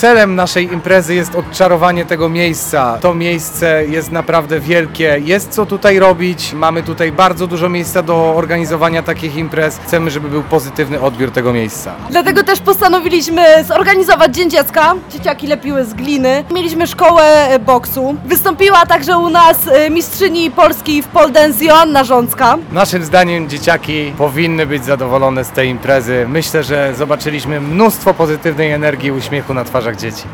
celem naszej imprezy jest odczarowanie tego miejsca. To miejsce jest naprawdę wielkie, jest co tutaj robić, mamy tutaj bardzo dużo miejsca do organizowania takich imprez. Chcemy, żeby był pozytywny odbiór tego miejsca. Dlatego też postanowiliśmy zorganizować Dzień Dziecka. Dzieciaki lepiły z gliny. Mieliśmy szkołę boksu. Wystąpiła także u nas mistrzyni Polski w pole dance Joanna Rzącka. Naszym zdaniem dzieciaki powinny być zadowolone z tej imprezy. Myślę, że zobaczyliśmy mnóstwo pozytywnej energii i uśmiechu na twarzach dzieci.